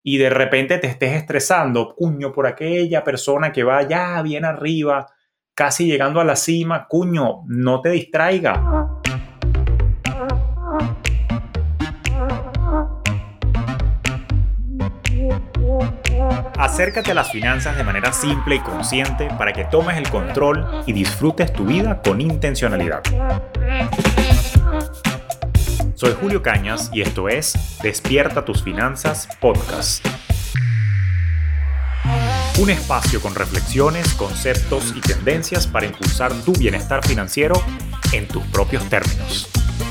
y de repente te estés estresando, cuño, por aquella persona que va ya bien arriba, casi llegando a la cima, cuño, no te distraiga. Acércate a las finanzas de manera simple y consciente para que tomes el control y disfrutes tu vida con intencionalidad. Soy Julio Cañas y esto es Despierta tus Finanzas Podcast. Un espacio con reflexiones, conceptos y tendencias para impulsar tu bienestar financiero en tus propios términos.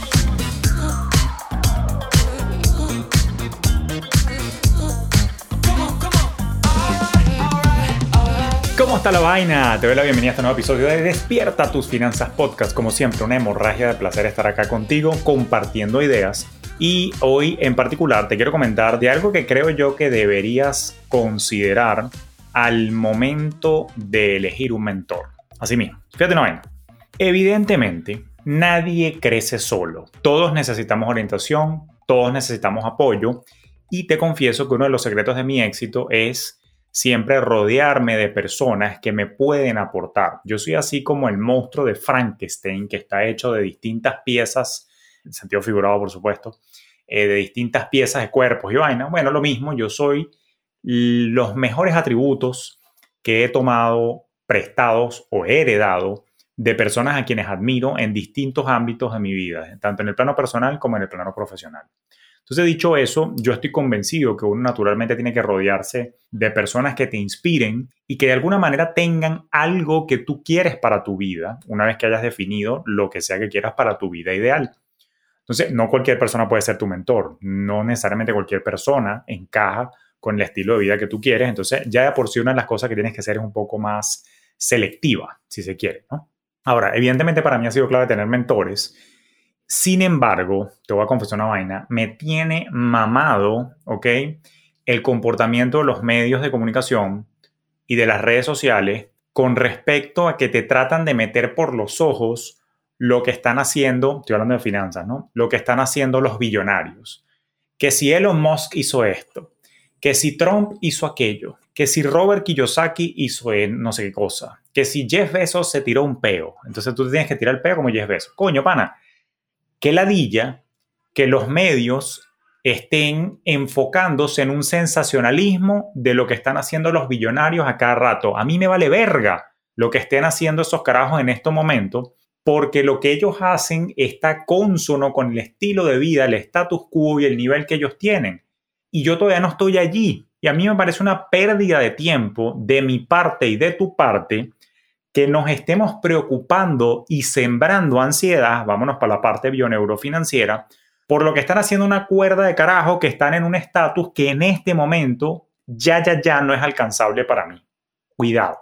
¿Cómo está la vaina? Te doy la bienvenida a este nuevo episodio de Despierta tus Finanzas Podcast. Como siempre, una hemorragia de placer estar acá contigo compartiendo ideas. Y hoy en particular te quiero comentar de algo que creo yo que deberías considerar al momento de elegir un mentor. Así mismo, fíjate una vaina. Evidentemente, nadie crece solo. Todos necesitamos orientación, todos necesitamos apoyo. Y te confieso que uno de los secretos de mi éxito es siempre rodearme de personas que me pueden aportar. Yo soy así como el monstruo de Frankenstein, que está hecho de distintas piezas, en sentido figurado por supuesto, de distintas piezas de cuerpos y vainas. Bueno, lo mismo, yo soy los mejores atributos que he tomado prestados o heredado de personas a quienes admiro en distintos ámbitos de mi vida, tanto en el plano personal como en el plano profesional. Entonces, dicho eso, yo estoy convencido que uno naturalmente tiene que rodearse de personas que te inspiren y que de alguna manera tengan algo que tú quieres para tu vida, una vez que hayas definido lo que sea que quieras para tu vida ideal. Entonces, no cualquier persona puede ser tu mentor, no necesariamente cualquier persona encaja con el estilo de vida que tú quieres. Entonces, ya de por sí una de las cosas que tienes que hacer es un poco más selectiva, si se quiere, ¿no? Ahora, evidentemente para mí ha sido clave tener mentores. Sin embargo, te voy a confesar una vaina, me tiene mamado, ¿ok?, el comportamiento de los medios de comunicación y de las redes sociales con respecto a que te tratan de meter por los ojos lo que están haciendo, estoy hablando de finanzas, ¿no?, lo que están haciendo los billonarios. Que si Elon Musk hizo esto, que si Trump hizo aquello, que si Robert Kiyosaki hizo no sé qué cosa, que si Jeff Bezos se tiró un peo, entonces tú tienes que tirar el peo como Jeff Bezos. Coño, pana. Qué ladilla que los medios estén enfocándose en un sensacionalismo de lo que están haciendo los billonarios a cada rato. A mí me vale verga lo que estén haciendo esos carajos en estos momentos, porque lo que ellos hacen está cónsono con el estilo de vida, el status quo y el nivel que ellos tienen. Y yo todavía no estoy allí. Y a mí me parece una pérdida de tiempo de mi parte y de tu parte que nos estemos preocupando y sembrando ansiedad, vámonos para la parte bioneurofinanciera, por lo que están haciendo una cuerda de carajo que están en un estatus que en este momento ya no es alcanzable para mí. Cuidado.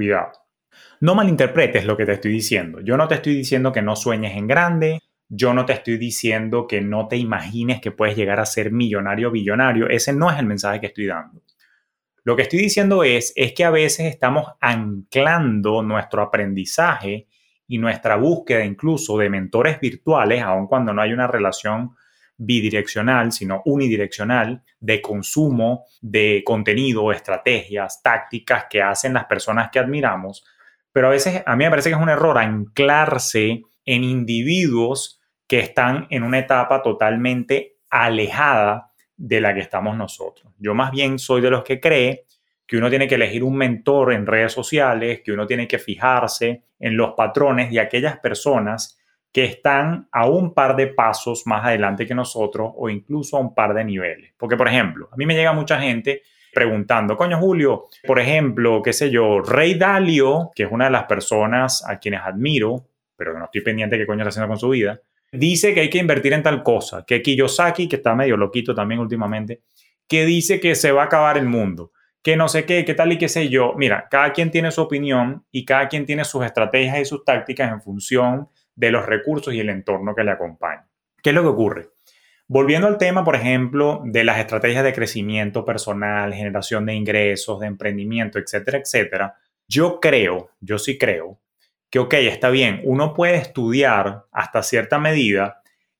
No malinterpretes lo que te estoy diciendo. Yo no te estoy diciendo que no sueñes en grande. Yo no te estoy diciendo que no te imagines que puedes llegar a ser millonario o billonario. Ese no es el mensaje que estoy dando. Lo que estoy diciendo es que a veces estamos anclando nuestro aprendizaje y nuestra búsqueda incluso de mentores virtuales, aun cuando no hay una relación bidireccional, sino unidireccional, de consumo de contenido, estrategias, tácticas que hacen las personas que admiramos. Pero a veces a mí me parece que es un error anclarse en individuos que están en una etapa totalmente alejada de la que estamos nosotros. Yo más bien soy de los que cree que uno tiene que elegir un mentor en redes sociales, que uno tiene que fijarse en los patrones de aquellas personas que están a un par de pasos más adelante que nosotros o incluso a un par de niveles. Porque, por ejemplo, a mí me llega mucha gente preguntando, coño Julio, por ejemplo, qué sé yo, Ray Dalio, que es una de las personas a quienes admiro, pero que no estoy pendiente de qué coño está haciendo con su vida, dice que hay que invertir en tal cosa, que Kiyosaki, que está medio loquito también últimamente, que dice que se va a acabar el mundo, que no sé qué tal y qué sé yo. Mira, cada quien tiene su opinión y cada quien tiene sus estrategias y sus tácticas en función de los recursos y el entorno que le acompaña. ¿Qué es lo que ocurre? Volviendo al tema, por ejemplo, de las estrategias de crecimiento personal, generación de ingresos, de emprendimiento, etcétera, etcétera, yo sí creo que, ok, está bien, uno puede estudiar hasta cierta medida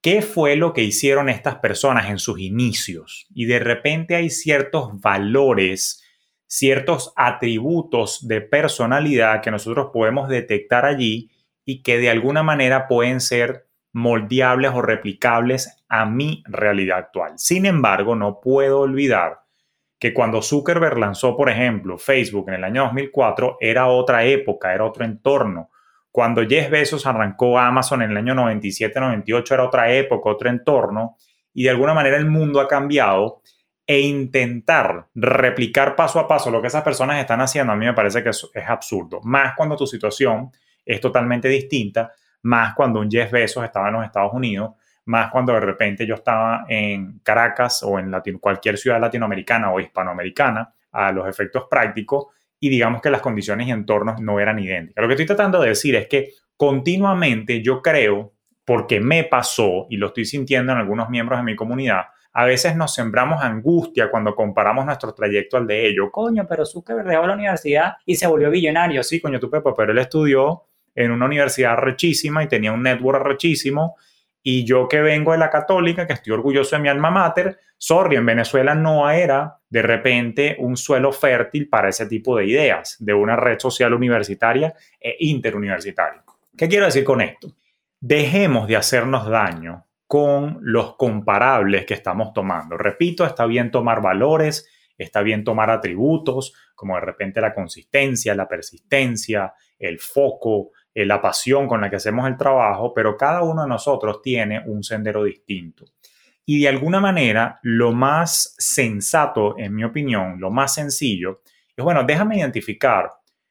¿Qué fue lo que hicieron estas personas en sus inicios? Y de repente hay ciertos valores, ciertos atributos de personalidad que nosotros podemos detectar allí y que de alguna manera pueden ser moldeables o replicables a mi realidad actual. Sin embargo, no puedo olvidar que cuando Zuckerberg lanzó, por ejemplo, Facebook en el año 2004, era otra época, era otro entorno. Cuando Jeff Bezos arrancó Amazon en el año 97-98, era otra época, otro entorno, y de alguna manera el mundo ha cambiado, e intentar replicar paso a paso lo que esas personas están haciendo, a mí me parece que es absurdo. Más cuando tu situación es totalmente distinta, más cuando un Jeff Bezos estaba en los Estados Unidos, más cuando de repente yo estaba en Caracas o en cualquier ciudad latinoamericana o hispanoamericana, a los efectos prácticos, y digamos que las condiciones y entornos no eran idénticas. Lo que estoy tratando de decir es que continuamente yo creo, porque me pasó y lo estoy sintiendo en algunos miembros de mi comunidad, a veces nos sembramos angustia cuando comparamos nuestro trayecto al de ellos. Coño, pero Zuckerberg dejó la universidad y se volvió billonario. Sí, coño, tu Pepa, pero él estudió en una universidad rechísima y tenía un network rechísimo. Y yo que vengo de la católica, que estoy orgulloso de mi alma mater, sorry, en Venezuela no era de repente un suelo fértil para ese tipo de ideas de una red social universitaria e interuniversitaria. ¿Qué quiero decir con esto? Dejemos de hacernos daño con los comparables que estamos tomando. Repito, está bien tomar valores, está bien tomar atributos, como de repente la consistencia, la persistencia, el foco, la pasión con la que hacemos el trabajo, pero cada uno de nosotros tiene un sendero distinto. Y de alguna manera, lo más sensato, en mi opinión, lo más sencillo, es, bueno, déjame identificar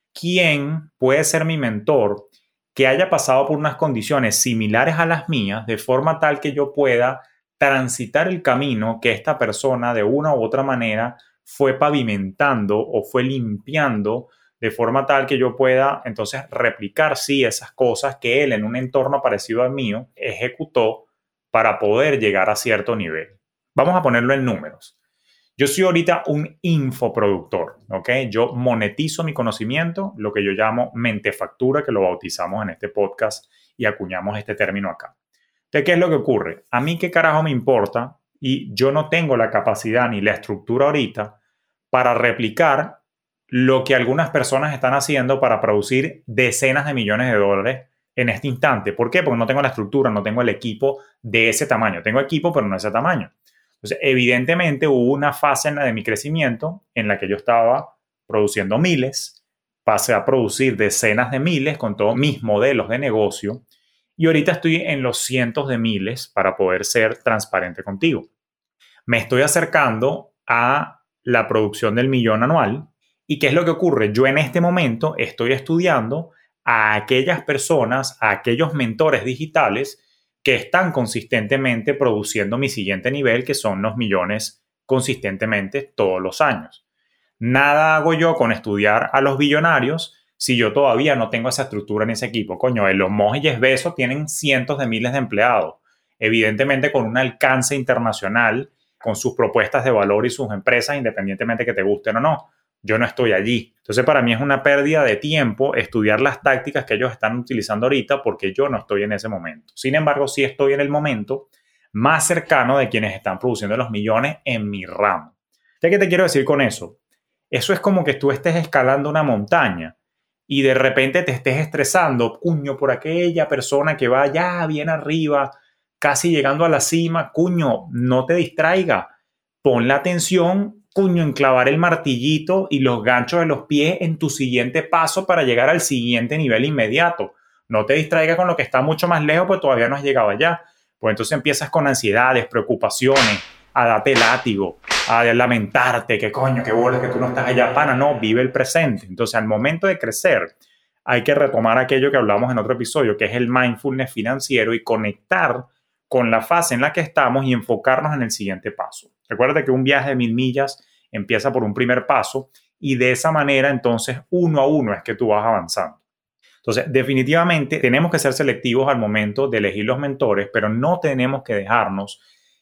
quién puede ser mi mentor que haya pasado por unas condiciones similares a las mías, de forma tal que yo pueda transitar el camino que esta persona de una u otra manera fue pavimentando o fue limpiando, de forma tal que yo pueda entonces replicar, sí, esas cosas que él en un entorno parecido al mío ejecutó para poder llegar a cierto nivel. Vamos a ponerlo en números. Yo soy ahorita un infoproductor, ¿ok? Yo monetizo mi conocimiento, lo que yo llamo mentefactura, que lo bautizamos en este podcast y acuñamos este término acá. Entonces, ¿qué es lo que ocurre? A mí qué carajo me importa y yo no tengo la capacidad ni la estructura ahorita para replicar lo que algunas personas están haciendo para producir decenas de millones de dólares en este instante. ¿Por qué? Porque no tengo la estructura, no tengo el equipo de ese tamaño. Tengo equipo, pero no de ese tamaño. Entonces, evidentemente hubo una fase de mi crecimiento en la que yo estaba produciendo miles, pasé a producir decenas de miles con todos mis modelos de negocio y ahorita estoy en los cientos de miles para poder ser transparente contigo. Me estoy acercando a la producción del millón anual. ¿Y qué es lo que ocurre? Yo en este momento estoy estudiando a aquellas personas, a aquellos mentores digitales que están consistentemente produciendo mi siguiente nivel, que son los millones consistentemente todos los años. Nada hago yo con estudiar a los billonarios si yo todavía no tengo esa estructura ni ese equipo. Coño, Elon Musk y Jeff Bezos tienen cientos de miles de empleados, evidentemente con un alcance internacional, con sus propuestas de valor y sus empresas, independientemente que te gusten o no. Yo no estoy allí. Entonces, para mí es una pérdida de tiempo estudiar las tácticas que ellos están utilizando ahorita porque yo no estoy en ese momento. Sin embargo, sí estoy en el momento más cercano de quienes están produciendo los millones en mi ramo. ¿Qué te quiero decir con eso? Eso es como que tú estés escalando una montaña y de repente te estés estresando, cuño, por aquella persona que va ya bien arriba, casi llegando a la cima. Cuño, no te distraiga. Pon la atención, cuño, en clavar el martillito y los ganchos de los pies en tu siguiente paso para llegar al siguiente nivel inmediato. No te distraigas con lo que está mucho más lejos, pues todavía no has llegado allá. Pues entonces empiezas con ansiedades, preocupaciones, a darte látigo, a lamentarte, que coño, qué bolas que tú no estás allá, pana. No, vive el presente. Entonces, al momento de crecer, hay que retomar aquello que hablamos en otro episodio, que es el mindfulness financiero y conectar con la fase en la que estamos y enfocarnos en el siguiente paso. Recuerda que un viaje de 1000 millas empieza por un primer paso y de esa manera, entonces, uno a uno es que tú vas avanzando. Entonces, definitivamente tenemos que ser selectivos al momento de elegir los mentores, pero no tenemos que dejarnos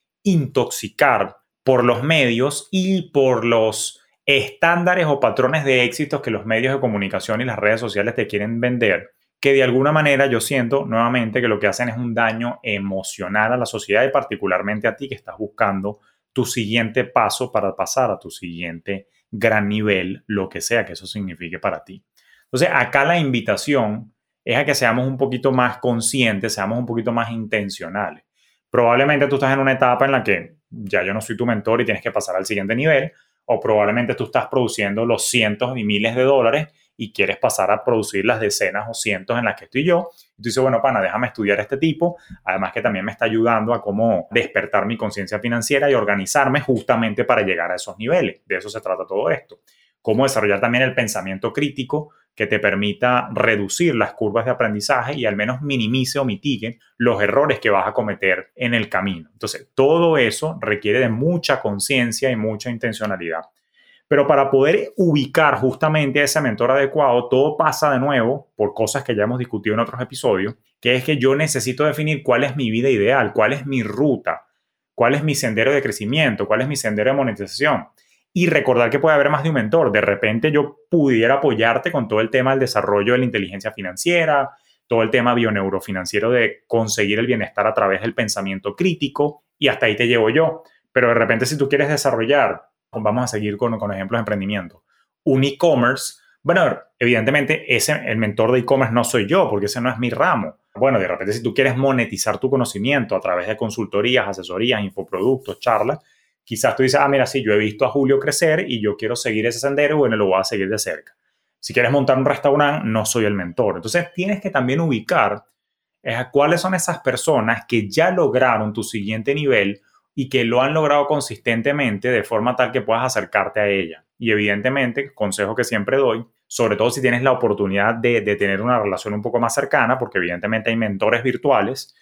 intoxicar por los medios y por los estándares o patrones de éxitos que los medios de comunicación y las redes sociales te quieren vender, que de alguna manera yo siento nuevamente que lo que hacen es un daño emocional a la sociedad y particularmente a ti que estás buscando tu siguiente paso para pasar a tu siguiente gran nivel, lo que sea que eso signifique para ti. Entonces, acá la invitación es a que seamos un poquito más conscientes, seamos un poquito más intencionales. Probablemente tú estás en una etapa en la que ya yo no soy tu mentor y tienes que pasar al siguiente nivel, o probablemente tú estás produciendo los cientos y miles de dólares y quieres pasar a producir las decenas o cientos en las que estoy yo. Y tú dices, bueno, pana, déjame estudiar a este tipo, además que también me está ayudando a cómo despertar mi conciencia financiera y organizarme justamente para llegar a esos niveles. De eso se trata todo esto. Cómo desarrollar también el pensamiento crítico que te permita reducir las curvas de aprendizaje y al menos minimice o mitigue los errores que vas a cometer en el camino. Entonces, todo eso requiere de mucha conciencia y mucha intencionalidad. Pero para poder ubicar justamente a ese mentor adecuado, todo pasa de nuevo por cosas que ya hemos discutido en otros episodios, que es que yo necesito definir cuál es mi vida ideal, cuál es mi ruta, cuál es mi sendero de crecimiento, cuál es mi sendero de monetización. Y recordar que puede haber más de un mentor. De repente yo pudiera apoyarte con todo el tema del desarrollo de la inteligencia financiera, todo el tema bioneurofinanciero de conseguir el bienestar a través del pensamiento crítico, y hasta ahí te llevo yo. Pero de repente si tú quieres desarrollar, vamos a seguir con ejemplos de emprendimiento, un e-commerce, bueno, evidentemente el mentor de e-commerce no soy yo, porque ese no es mi ramo. Bueno, de repente si tú quieres monetizar tu conocimiento a través de consultorías, asesorías, infoproductos, charlas, quizás tú dices, mira, sí, yo he visto a Julio crecer y yo quiero seguir ese sendero, bueno, lo voy a seguir de cerca. Si quieres montar un restaurante, no soy el mentor. Entonces, tienes que también ubicar cuáles son esas personas que ya lograron tu siguiente nivel y que lo han logrado consistentemente de forma tal que puedas acercarte a ella. Y evidentemente, consejo que siempre doy, sobre todo si tienes la oportunidad de tener una relación un poco más cercana, porque evidentemente hay mentores virtuales,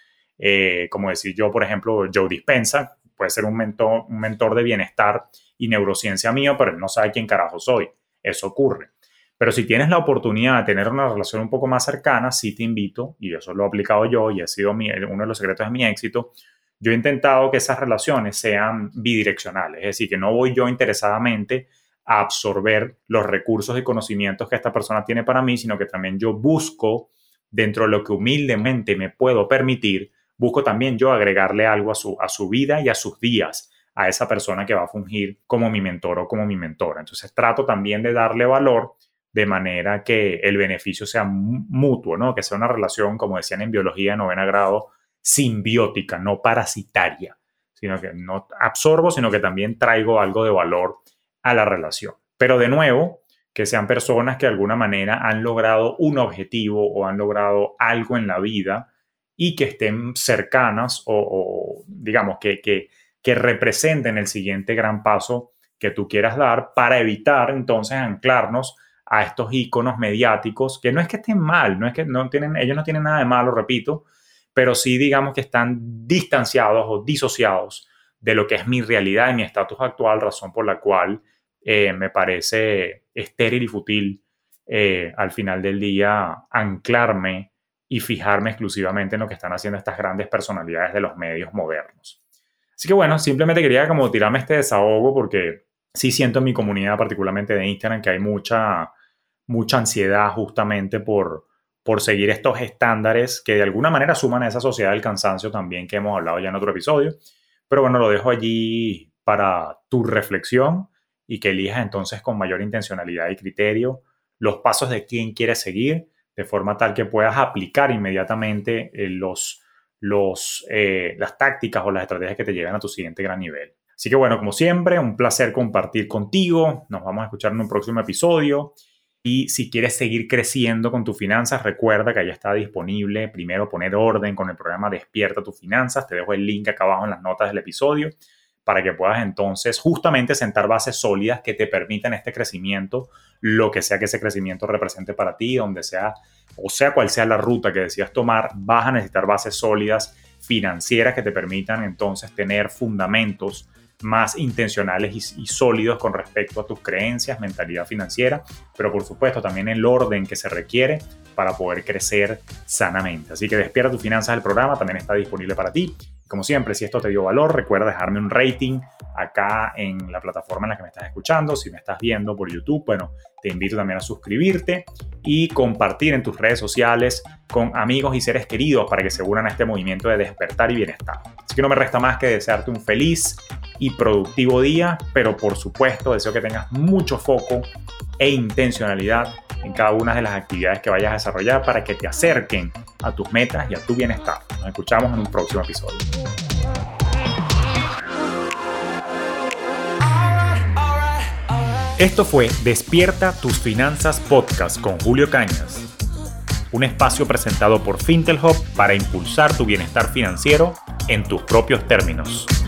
como decir yo, por ejemplo, Joe Dispenza, puede ser un mentor de bienestar y neurociencia mío, pero él no sabe quién carajo soy. Eso ocurre. Pero si tienes la oportunidad de tener una relación un poco más cercana, sí te invito, y eso lo he aplicado yo y ha sido uno de los secretos de mi éxito, yo he intentado que esas relaciones sean bidireccionales, es decir, que no voy yo interesadamente a absorber los recursos y conocimientos que esta persona tiene para mí, sino que también yo busco, dentro de lo que humildemente me puedo permitir, busco también yo agregarle algo a su vida y a sus días a esa persona que va a fungir como mi mentor o como mi mentora. Entonces trato también de darle valor de manera que el beneficio sea mutuo, ¿no? Que sea una relación, como decían en biología de 9º grado, simbiótica, no parasitaria, sino que no absorbo, sino que también traigo algo de valor a la relación. Pero de nuevo, que sean personas que de alguna manera han logrado un objetivo o han logrado algo en la vida y que estén cercanas o digamos, que representen el siguiente gran paso que tú quieras dar para evitar entonces anclarnos a estos íconos mediáticos que no es que estén mal, no es que ellos no tienen nada de malo, repito, pero sí digamos que están distanciados o disociados de lo que es mi realidad y mi estatus actual, razón por la cual me parece estéril y fútil al final del día anclarme y fijarme exclusivamente en lo que están haciendo estas grandes personalidades de los medios modernos. Así que bueno, simplemente quería como tirarme este desahogo porque sí siento en mi comunidad, particularmente de Instagram, que hay mucha ansiedad justamente por seguir estos estándares que de alguna manera suman a esa sociedad del cansancio también que hemos hablado ya en otro episodio. Pero bueno, lo dejo allí para tu reflexión y que elijas entonces con mayor intencionalidad y criterio los pasos de quién quieres seguir, de forma tal que puedas aplicar inmediatamente las tácticas o las estrategias que te lleven a tu siguiente gran nivel. Así que bueno, como siempre, un placer compartir contigo. Nos vamos a escuchar en un próximo episodio. Y si quieres seguir creciendo con tus finanzas, recuerda que ahí está disponible primero poner orden con el programa Despierta tus finanzas. Te dejo el link acá abajo en las notas del episodio para que puedas entonces justamente sentar bases sólidas que te permitan este crecimiento, lo que sea que ese crecimiento represente para ti, donde sea, o sea cual sea la ruta que decidas tomar, vas a necesitar bases sólidas financieras que te permitan entonces tener fundamentos más intencionales y sólidos con respecto a tus creencias, mentalidad financiera, pero por supuesto también el orden que se requiere para poder crecer sanamente. Así que Despierta tus finanzas, el programa también está disponible para ti. Como siempre, si esto te dio valor, recuerda dejarme un rating acá en la plataforma en la que me estás escuchando. Si me estás viendo por YouTube, bueno, te invito también a suscribirte y compartir en tus redes sociales con amigos y seres queridos para que se unan a este movimiento de despertar y bienestar. Así que no me resta más que desearte un feliz y productivo día, pero por supuesto deseo que tengas mucho foco e intencionalidad en cada una de las actividades que vayas a desarrollar para que te acerquen a tus metas y a tu bienestar. Nos escuchamos en un próximo episodio. Esto fue Despierta tus Finanzas Podcast con Julio Cañas, un espacio presentado por Fintelhub para impulsar tu bienestar financiero en tus propios términos.